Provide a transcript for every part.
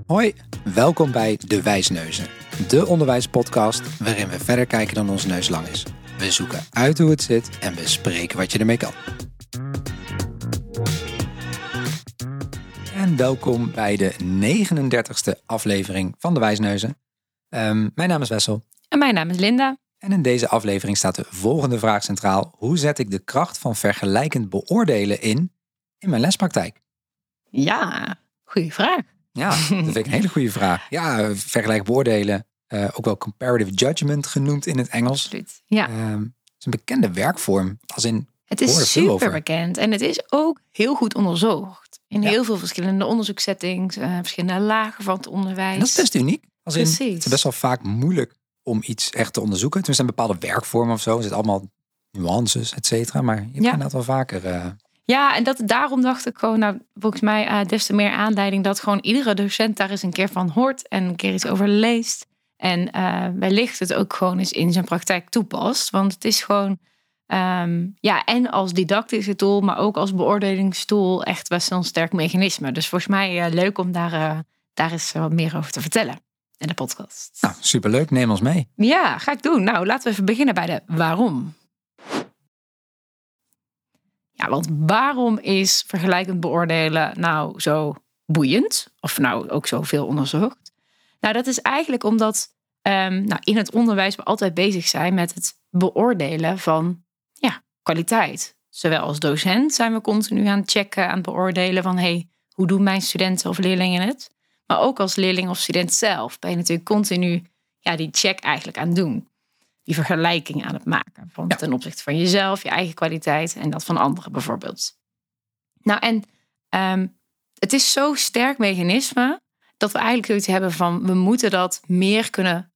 Hoi, welkom bij De Wijsneuzen, de onderwijspodcast waarin we verder kijken dan onze neus lang is. We zoeken uit hoe het zit en bespreken wat je ermee kan. En welkom bij de 39e aflevering van De Wijsneuzen. Mijn naam is Wessel. En mijn naam is Linda. En in deze aflevering staat de volgende vraag centraal. Hoe zet ik de kracht van vergelijkend beoordelen in mijn lespraktijk? Ja, goede vraag. Ja, dat vind ik een hele goede vraag. Ja, vergelijkend beoordelen, ook wel comparative judgment genoemd in het Engels. Absoluut. Ja. Het is een bekende werkvorm. Het is super bekend en het is ook heel goed onderzocht. In heel veel verschillende onderzoekssettings, verschillende lagen van het onderwijs. En dat is best uniek. Precies. Het is best wel vaak moeilijk om iets echt te onderzoeken. Er zijn bepaalde werkvormen of zo. Er zitten allemaal nuances, et cetera. Maar je hebt dat wel vaker. Ja, en daarom dacht ik gewoon, volgens mij des te meer aanleiding dat gewoon iedere docent daar eens een keer van hoort en een keer iets over leest. En wellicht het ook gewoon eens in zijn praktijk toepast. Want het is gewoon, en als didactische tool, maar ook als beoordelingstool echt best wel een sterk mechanisme. Dus volgens mij leuk om daar eens wat meer over te vertellen in de podcast. Nou, superleuk. Neem ons mee. Ja, ga ik doen. Nou, laten we even beginnen bij de waarom. Ja, want waarom is vergelijkend beoordelen nou zo boeiend? Of nou ook zoveel onderzocht? Nou, dat is eigenlijk omdat in het onderwijs we altijd bezig zijn met het beoordelen van kwaliteit. Zowel als docent zijn we continu aan het checken, aan het beoordelen van hoe doen mijn studenten of leerlingen het? Maar ook als leerling of student zelf ben je natuurlijk continu die check eigenlijk aan het doen. Die vergelijking aan het maken. Ten opzichte van jezelf, je eigen kwaliteit en dat van anderen bijvoorbeeld. Nou, en het is zo'n sterk mechanisme dat we eigenlijk zoiets hebben van we moeten dat meer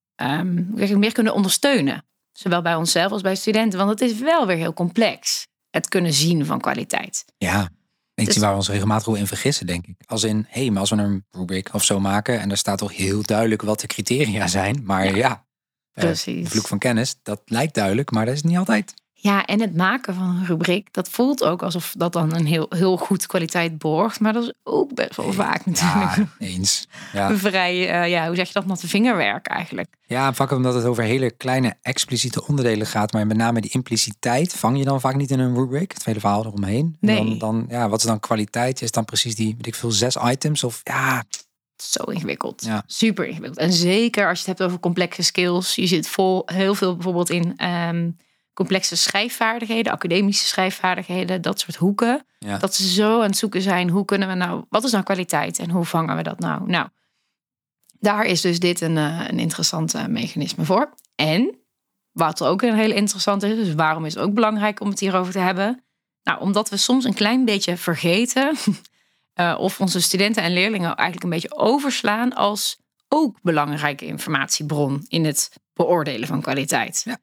kunnen ondersteunen. Zowel bij onszelf als bij studenten. Want het is wel weer heel complex. Het kunnen zien van kwaliteit. Ja, iets waar we ons regelmatig in vergissen, denk ik. Als in, maar als we een rubric of zo maken en daar staat toch heel duidelijk wat de criteria zijn. Maar precies. De vloek van kennis, dat lijkt duidelijk, maar dat is niet altijd. Ja, en het maken van een rubriek, dat voelt ook alsof dat dan een heel goed kwaliteit borgt. Maar dat is ook best wel vaak natuurlijk. Ja, eens. Ja. Vrij, hoe zeg je dat, met de vingerwerk eigenlijk. Ja, vaak omdat het over hele kleine expliciete onderdelen gaat. Maar met name die impliciteit vang je dan vaak niet in een rubric. Het hele verhaal eromheen. Nee. En dan, wat is dan kwaliteit? Is dan precies die, 6 items of Zo ingewikkeld. Ja. Super ingewikkeld. En zeker als je het hebt over complexe skills. Je zit heel veel bijvoorbeeld in complexe schrijfvaardigheden, academische schrijfvaardigheden, dat soort hoeken. Ja. Dat ze zo aan het zoeken zijn, hoe kunnen we nou, wat is nou kwaliteit en hoe vangen we dat nou? Nou, daar is dus dit een interessant mechanisme voor. En wat ook een hele interessant is, dus waarom is het ook belangrijk om het hierover te hebben? Nou, omdat we soms een klein beetje vergeten of onze studenten en leerlingen eigenlijk een beetje overslaan als ook belangrijke informatiebron in het beoordelen van kwaliteit. Ja.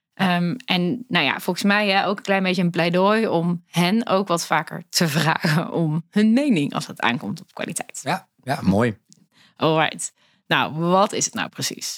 Volgens mij ook een klein beetje een pleidooi om hen ook wat vaker te vragen om hun mening als het aankomt op kwaliteit. Ja, mooi. Alright. Nou, wat is het nou precies?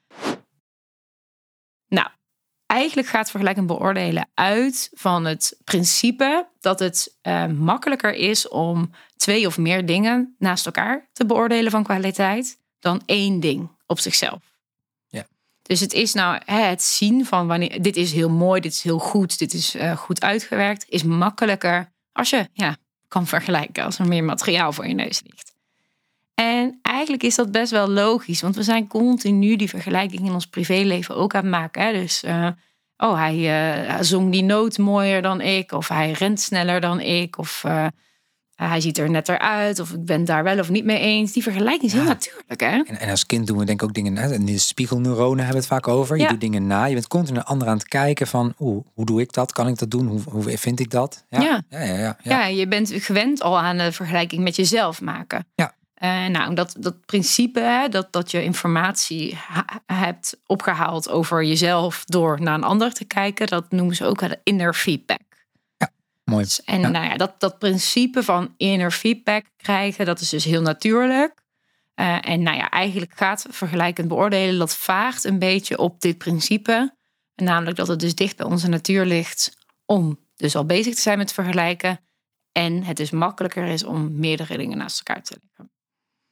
Nou, eigenlijk gaat vergelijkend beoordelen uit van het principe dat het makkelijker is om 2 of meer dingen naast elkaar te beoordelen van kwaliteit dan 1 ding op zichzelf. Dus het is nou het zien van wanneer dit is heel mooi, dit is heel goed, dit is goed uitgewerkt, is makkelijker als je kan vergelijken, als er meer materiaal voor je neus ligt. En eigenlijk is dat best wel logisch, want we zijn continu die vergelijking in ons privéleven ook aan het maken. Hè? Dus hij zong die noot mooier dan ik, of hij rent sneller dan ik, of hij ziet er netter uit, of ik ben het daar wel of niet mee eens. Die vergelijking is heel natuurlijk, hè? En als kind doen we denk ik ook dingen. En de spiegelneuronen hebben het vaak over. Je doet dingen na. Je bent continu naar anderen aan het kijken van, hoe doe ik dat? Kan ik dat doen? Hoe vind ik dat? Ja, je bent gewend al aan de vergelijking met jezelf maken. Ja. Dat principe, dat je informatie hebt opgehaald over jezelf door naar een ander te kijken, dat noemen ze ook inner feedback. Mooi. En dat principe van inner feedback krijgen, dat is dus heel natuurlijk. Eigenlijk gaat vergelijkend beoordelen, dat vaagt een beetje op dit principe. Namelijk dat het dus dicht bij onze natuur ligt om dus al bezig te zijn met vergelijken. En het dus makkelijker is om meerdere dingen naast elkaar te leggen.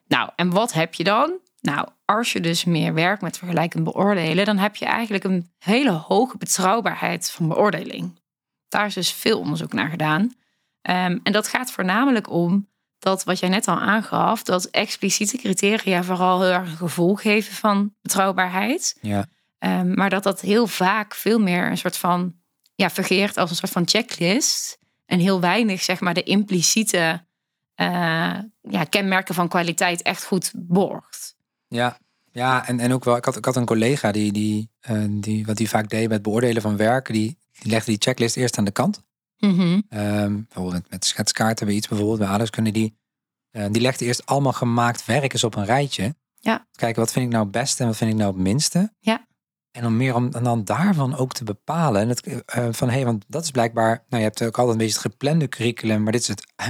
Nou, en wat heb je dan? Nou, als je dus meer werkt met vergelijkend beoordelen, dan heb je eigenlijk een hele hoge betrouwbaarheid van beoordeling. Daar is dus veel onderzoek naar gedaan. En dat gaat voornamelijk om dat, wat jij net al aangaf, dat expliciete criteria vooral heel erg een gevoel geven van betrouwbaarheid. Ja. Maar dat heel vaak veel meer een soort van fungeert als een soort van checklist. En heel weinig, zeg maar, de impliciete kenmerken van kwaliteit echt goed borgt. Ja, en ook wel, ik had een collega die wat die vaak deed met beoordelen van werk, die legde die checklist eerst aan de kant. Mm-hmm. Bijvoorbeeld met schetskaarten bij iets, bijvoorbeeld bij aardrijkskunde, die legde eerst allemaal gemaakt werk eens op een rijtje. Ja. Kijken, wat vind ik nou het beste en wat vind ik nou het minste? Ja. En om dan daarvan ook te bepalen. Want dat is blijkbaar. Nou, je hebt ook altijd een beetje het geplande curriculum, maar dit is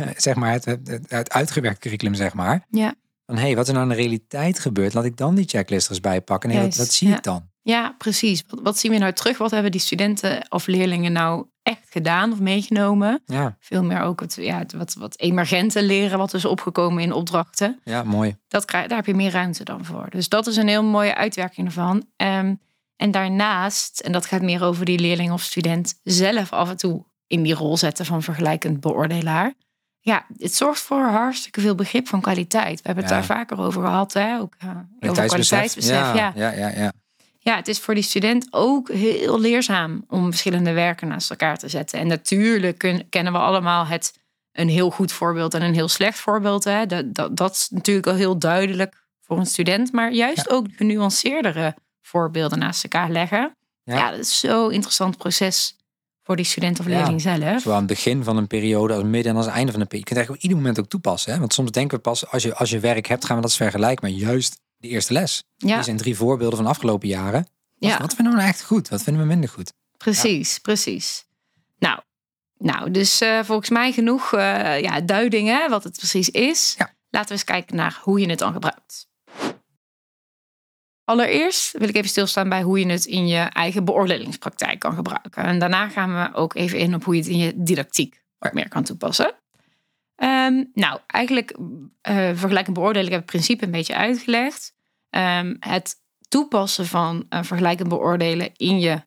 het uitgewerkt curriculum, zeg maar. Ja. Van wat er nou in de realiteit gebeurt, laat ik dan die checklist er eens bij pakken. En dat zie ik dan. Ja, precies. Wat zien we nou terug? Wat hebben die studenten of leerlingen nou echt gedaan of meegenomen? Ja. Veel meer ook wat emergente leren, wat is opgekomen in opdrachten. Ja, mooi. Daar heb je meer ruimte dan voor. Dus dat is een heel mooie uitwerking ervan. En daarnaast, en dat gaat meer over die leerling of student zelf af en toe in die rol zetten van vergelijkend beoordelaar. Ja, het zorgt voor hartstikke veel begrip van kwaliteit. We hebben het daar vaker over gehad. Ook over kwaliteitsbesef. Ja, het is voor die student ook heel leerzaam om verschillende werken naast elkaar te zetten. En natuurlijk kennen we allemaal een heel goed voorbeeld en een heel slecht voorbeeld. Hè. Dat is natuurlijk al heel duidelijk voor een student. Maar juist ook genuanceerdere voorbeelden naast elkaar leggen. Ja, dat is zo'n interessant proces voor die student of leerling zelf. Zowel aan het begin van een periode als midden en als het einde van een periode. Je kunt eigenlijk op ieder moment ook toepassen. Hè? Want soms denken we pas, als je werk hebt, gaan we dat eens vergelijken. Maar juist de eerste les. Ja. Die zijn 3 voorbeelden van de afgelopen jaren. Wat vinden we nou echt goed? Wat vinden we minder goed? Precies. Nou, dus volgens mij genoeg duidingen wat het precies is. Ja. Laten we eens kijken naar hoe je het dan gebruikt. Allereerst wil ik even stilstaan bij hoe je het in je eigen beoordelingspraktijk kan gebruiken. En daarna gaan we ook even in op hoe je het in je didactiek wat meer kan toepassen. Eigenlijk vergelijkend beoordelen, ik heb het principe een beetje uitgelegd. Het toepassen van vergelijkend beoordelen in je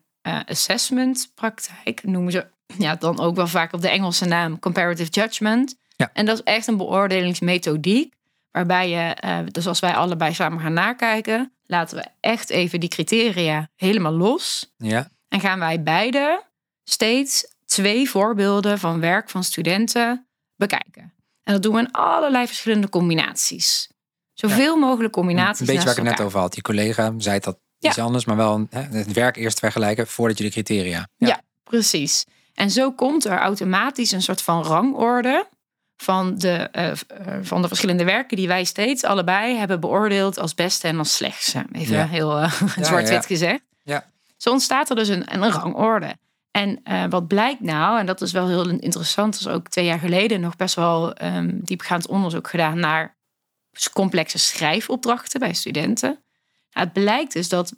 assessmentpraktijk noemen ze dan ook wel vaak op de Engelse naam comparative judgment. Ja. En dat is echt een beoordelingsmethodiek waarbij je, dus als wij allebei samen gaan nakijken, laten we echt even die criteria helemaal los. Ja. En gaan wij beide steeds 2 voorbeelden van werk van studenten bekijken. En dat doen we in allerlei verschillende combinaties. Zoveel mogelijk combinaties. Een beetje waar ik het net over had. Die collega zei dat iets anders, maar wel het werk eerst vergelijken voordat je de criteria. Ja, precies. En zo komt er automatisch een soort van rangorde van de verschillende werken die wij steeds allebei hebben beoordeeld als beste en als slechtste. Even heel zwart-wit gezegd. Ja. Zo ontstaat er dus een rangorde. En wat blijkt nou, en dat is wel heel interessant, is ook 2 jaar geleden nog best wel diepgaand onderzoek gedaan naar complexe schrijfopdrachten bij studenten. Het blijkt dus dat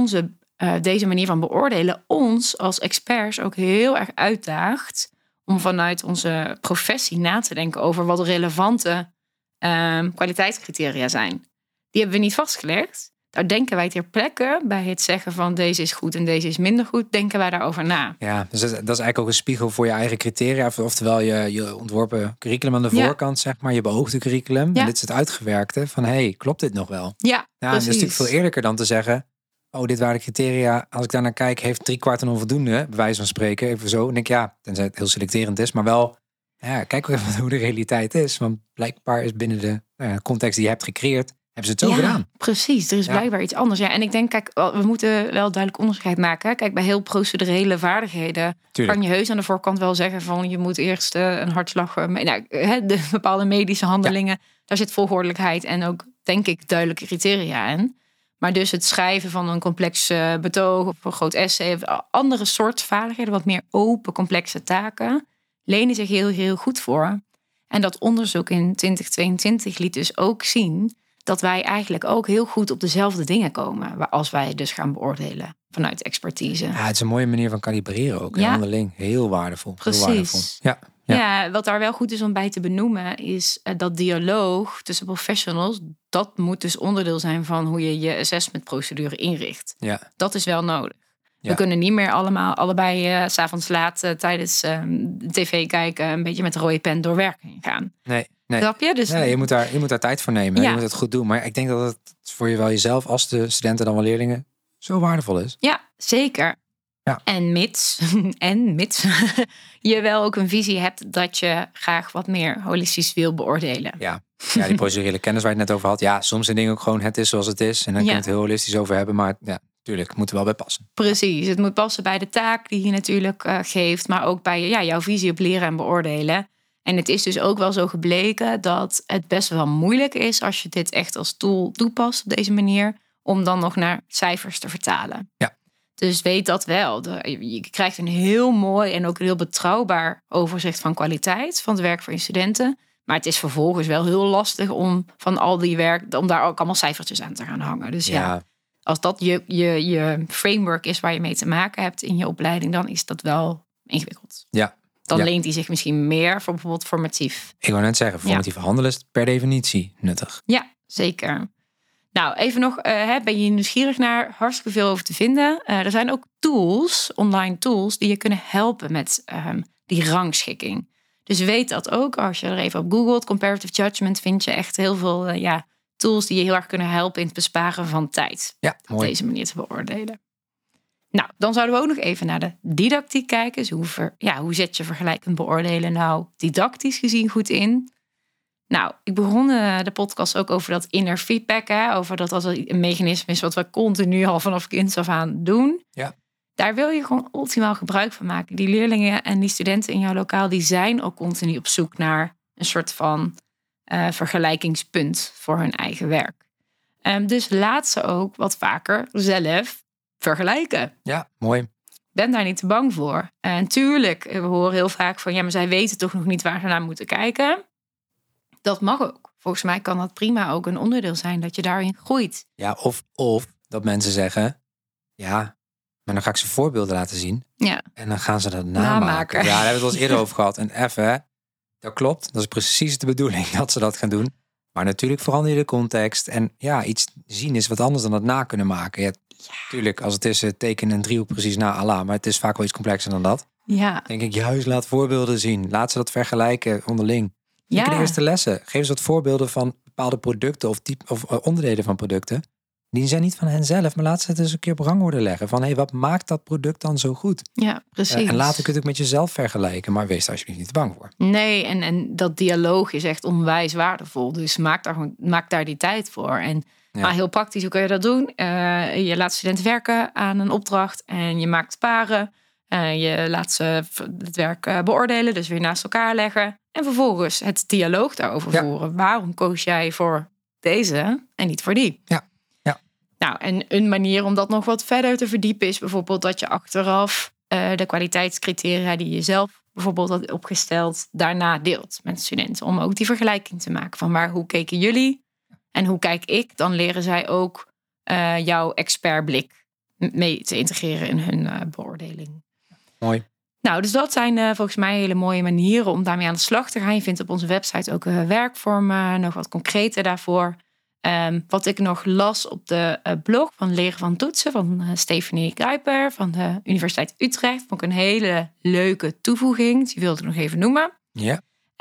deze manier van beoordelen ons als experts ook heel erg uitdaagt om vanuit onze professie na te denken over wat relevante kwaliteitscriteria zijn. Die hebben we niet vastgelegd. Daar denken wij ter plekke bij het zeggen van deze is goed en deze is minder goed, denken wij daarover na. Ja, dus dat is eigenlijk ook een spiegel voor je eigen criteria. Oftewel je ontworpen curriculum aan de voorkant, zeg maar, je beoogde curriculum. Ja. En dit is het uitgewerkte van, klopt dit nog wel? Ja, dat is natuurlijk veel eerlijker dan te zeggen, dit waren de criteria. Als ik daar naar kijk, heeft 3/4 een onvoldoende, bij wijze van spreken. Even zo. En denk tenzij het heel selecterend is, maar wel, kijk ook even hoe de realiteit is. Want blijkbaar is binnen de context die je hebt gecreëerd, hebben ze het zo gedaan. Precies, er is blijkbaar iets anders. Ja, en ik denk, kijk, we moeten wel duidelijk onderscheid maken. Kijk, bij heel procedurele vaardigheden kan je heus aan de voorkant wel zeggen van je moet eerst een hartslag, de bepaalde medische handelingen. Daar zit volgordelijkheid en ook, denk ik, duidelijke criteria in. Maar dus het schrijven van een complex betoog of een groot essay of andere soort vaardigheden, wat meer open, complexe taken, lenen zich heel, heel goed voor. En dat onderzoek in 2022 liet dus ook zien dat wij eigenlijk ook heel goed op dezelfde dingen komen als wij dus gaan beoordelen vanuit expertise. Ja, het is een mooie manier van kalibreren ook. Ja. Onderling. Heel waardevol. Precies. Heel waardevol. Ja. Ja, wat daar wel goed is om bij te benoemen is dat dialoog tussen professionals, dat moet dus onderdeel zijn van hoe je je assessmentprocedure inricht. Ja. Dat is wel nodig. Ja. We kunnen niet meer allebei 's avonds laat tijdens tv kijken een beetje met de rode pen door werk heen gaan. Nee. Snap je? Dus Nee, je moet daar tijd voor nemen. Ja. Je moet het goed doen. Maar ik denk dat het voor jezelf als de studenten dan wel leerlingen zo waardevol is. Ja, zeker. Ja. En mits je wel ook een visie hebt dat je graag wat meer holistisch wil beoordelen. Ja, die procedurele kennis waar je het net over had. Ja, soms zijn dingen ook gewoon het is zoals het is. En dan kun je het heel holistisch over hebben. Maar ja, natuurlijk, het moet er wel bij passen. Precies, het moet passen bij de taak die je natuurlijk geeft. Maar ook bij jouw visie op leren en beoordelen. En het is dus ook wel zo gebleken dat het best wel moeilijk is als je dit echt als tool toepast op deze manier. Om dan nog naar cijfers te vertalen. Ja. Dus weet dat wel. Je krijgt een heel mooi en ook een heel betrouwbaar overzicht van kwaliteit van het werk voor je studenten. Maar het is vervolgens wel heel lastig om van al die werk, om daar ook allemaal cijfertjes aan te gaan hangen. Dus ja, als dat je framework is waar je mee te maken hebt in je opleiding, dan is dat wel ingewikkeld. Ja. Dan leent hij zich misschien meer voor bijvoorbeeld formatief. Ik wou net zeggen, formatief handelen is per definitie nuttig. Ja, zeker. Nou, even nog, ben je nieuwsgierig naar? Hartstikke veel over te vinden. Er zijn ook tools, online tools, die je kunnen helpen met die rangschikking. Dus weet dat ook. Als je er even op googelt, comparative judgment, vind je echt heel veel tools die je heel erg kunnen helpen in het besparen van tijd. Ja, mooi. Op deze manier te beoordelen. Nou, dan zouden we ook nog even naar de didactiek kijken. Dus hoe zet je vergelijkend beoordelen nou didactisch gezien goed in? Nou, ik begon de podcast ook over dat inner feedback. Over dat als een mechanisme is wat we continu al vanaf kinds af aan doen. Ja. Daar wil je gewoon optimaal gebruik van maken. Die leerlingen en die studenten in jouw lokaal, die zijn ook continu op zoek naar een soort van vergelijkingspunt voor hun eigen werk. Dus laat ze ook wat vaker zelf vergelijken. Ja, mooi. Ben daar niet te bang voor. En tuurlijk, we horen heel vaak van, maar zij weten toch nog niet waar ze naar moeten kijken. Dat mag ook. Volgens mij kan dat prima ook een onderdeel zijn dat je daarin groeit. Ja, of dat mensen zeggen, ja, maar dan ga ik ze voorbeelden laten zien. Ja. En dan gaan ze dat namaken. Ja, daar hebben we het al eens eerder over gehad. En even, dat klopt. Dat is precies de bedoeling dat ze dat gaan doen. Maar natuurlijk verander je de context. En ja, iets zien is wat anders dan het na kunnen maken. Ja, tuurlijk, als het is teken een driehoek precies na Allah. Maar het is vaak wel iets complexer dan dat. Ja. Denk ik, juist laat voorbeelden zien. Laat ze dat vergelijken onderling. In de eerste lessen. Geef eens wat voorbeelden van bepaalde producten of onderdelen van producten. Die zijn niet van hen zelf, maar laat ze het eens een keer op rangorde leggen. Van wat maakt dat product dan zo goed? Ja, precies. En later kun je het ook met jezelf vergelijken. Maar wees daar alsjeblieft niet te bang voor. Nee, en dat dialoog is echt onwijs waardevol. Dus maak daar die tijd voor. Maar heel praktisch, hoe kun je dat doen? Je laat studenten werken aan een opdracht en je maakt paren. Je laat ze het werk beoordelen, dus weer naast elkaar leggen. En vervolgens het dialoog daarover voeren. Waarom koos jij voor deze en niet voor die? Ja. Nou, en een manier om dat nog wat verder te verdiepen is bijvoorbeeld dat je achteraf de kwaliteitscriteria die je zelf bijvoorbeeld had opgesteld, daarna deelt met studenten. Om ook die vergelijking te maken van hoe keken jullie en hoe kijk ik? Dan leren zij ook jouw expertblik mee te integreren in hun beoordeling. Mooi. Nou, dus dat zijn volgens mij hele mooie manieren om daarmee aan de slag te gaan. Je vindt op onze website ook werkvormen, nog wat concreter daarvoor. Wat ik nog las op de blog van Leren van Toetsen van Stephanie Kuiper van de Universiteit Utrecht. Vond ik een hele leuke toevoeging. Die wilde ik nog even noemen. Ja.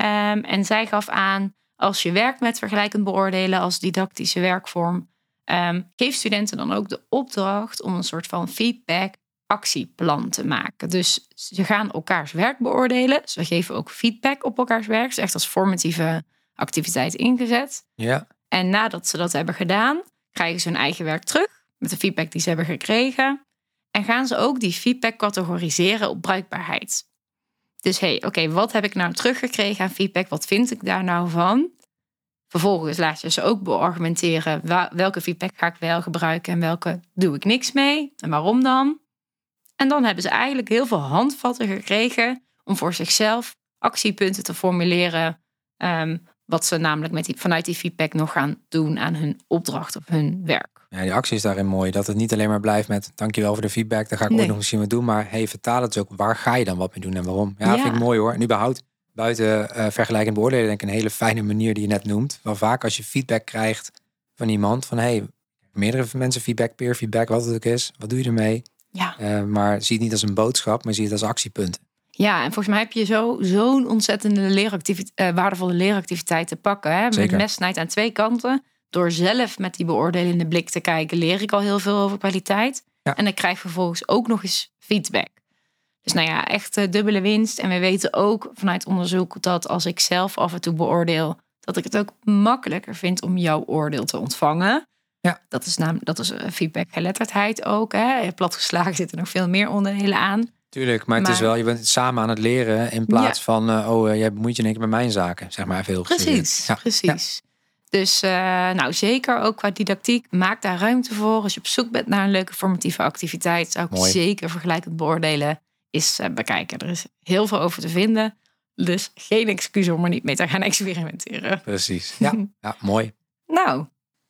En zij gaf aan, als je werkt met vergelijkend beoordelen als didactische werkvorm, geef studenten dan ook de opdracht om een soort van feedback actieplan te maken. Dus ze gaan elkaars werk beoordelen. Ze geven ook feedback op elkaars werk. Dus echt als formatieve activiteit ingezet. Ja. En nadat ze dat hebben gedaan, krijgen ze hun eigen werk terug met de feedback die ze hebben gekregen. En gaan ze ook die feedback categoriseren op bruikbaarheid. Dus wat heb ik nou teruggekregen aan feedback? Wat vind ik daar nou van? Vervolgens laat je ze ook beargumenteren welke feedback ga ik wel gebruiken en welke doe ik niks mee. En waarom dan? En dan hebben ze eigenlijk heel veel handvatten gekregen om voor zichzelf actiepunten te formuleren wat ze namelijk vanuit die feedback nog gaan doen aan hun opdracht of hun werk. Ja, die actie is daarin mooi. Dat het niet alleen maar blijft met dankjewel voor de feedback. Daar ga ik ooit nog misschien wat doen. Maar vertaal het dus ook. Waar ga je dan wat mee doen en waarom? Ja, vind ik mooi hoor. En überhaupt buiten vergelijkend beoordelen denk ik een hele fijne manier die je net noemt. Wel vaak als je feedback krijgt van iemand. Van meerdere mensen feedback, peer feedback, wat het ook is. Wat doe je ermee? Ja. Maar zie het niet als een boodschap, maar zie het als actiepunten. Ja, en volgens mij heb je zo'n ontzettende waardevolle leeractiviteit te pakken. Hè? Met mes snijdt aan 2 kanten. Door zelf met die beoordelende blik te kijken, leer ik al heel veel over kwaliteit. Ja. En dan krijg je vervolgens ook nog eens feedback. Dus echt dubbele winst. En we weten ook vanuit onderzoek dat als ik zelf af en toe beoordeel, dat ik het ook makkelijker vind om jouw oordeel te ontvangen. Ja. Dat is feedbackgeletterdheid ook. Hè? Platgeslagen zitten nog veel meer onderdelen aan. Tuurlijk, maar het is wel, je bent samen aan het leren in plaats van, jij bemoeit je in één keer met mijn zaken, zeg maar veel. Precies. Ja. Dus zeker ook qua didactiek, maak daar ruimte voor. Als je op zoek bent naar een leuke formatieve activiteit, zou ik zeker vergelijkend beoordelen eens bekijken. Er is heel veel over te vinden, dus geen excuus om er niet mee te gaan experimenteren. Precies, ja mooi. Nou.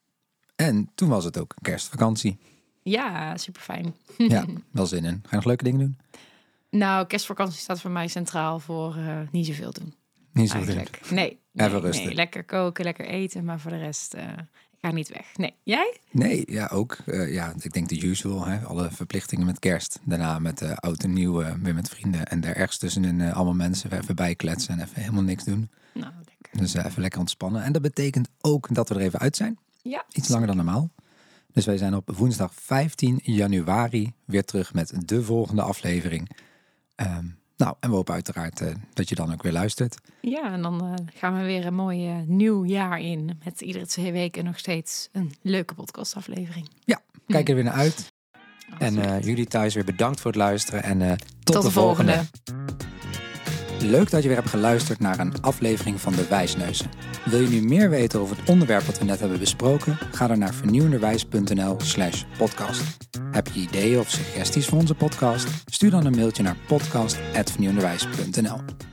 En toen was het ook kerstvakantie. Ja, super fijn. Ja, wel zin in. Ga je nog leuke dingen doen? Nou, kerstvakantie staat voor mij centraal voor niet zoveel doen. Niet zoveel doen? Nee. Even rusten. Nee, lekker koken, lekker eten, maar voor de rest ik ga niet weg. Nee, jij? Nee, ja ook. Ik denk de usual. Hè? Alle verplichtingen met kerst. Daarna met oud en nieuw weer met vrienden. En daar ergens tussenin allemaal mensen even bijkletsen en even helemaal niks doen. Nou, lekker. Dus even lekker ontspannen. En dat betekent ook dat we er even uit zijn. Ja. Iets langer dan normaal. Dus wij zijn op woensdag 15 januari weer terug met de volgende aflevering. En we hopen uiteraard dat je dan ook weer luistert. Ja, en dan gaan we weer een mooi nieuw jaar in. Met iedere 2 weken nog steeds een leuke podcastaflevering. Ja, kijk er weer naar uit. En jullie thuis weer bedankt voor het luisteren. En tot de volgende. Leuk dat je weer hebt geluisterd naar een aflevering van De Wijsneuzen. Wil je nu meer weten over het onderwerp wat we net hebben besproken? Ga dan naar vernieuwenderwijs.nl/podcast. Heb je ideeën of suggesties voor onze podcast? Stuur dan een mailtje naar podcast@vernieuwenderwijs.nl.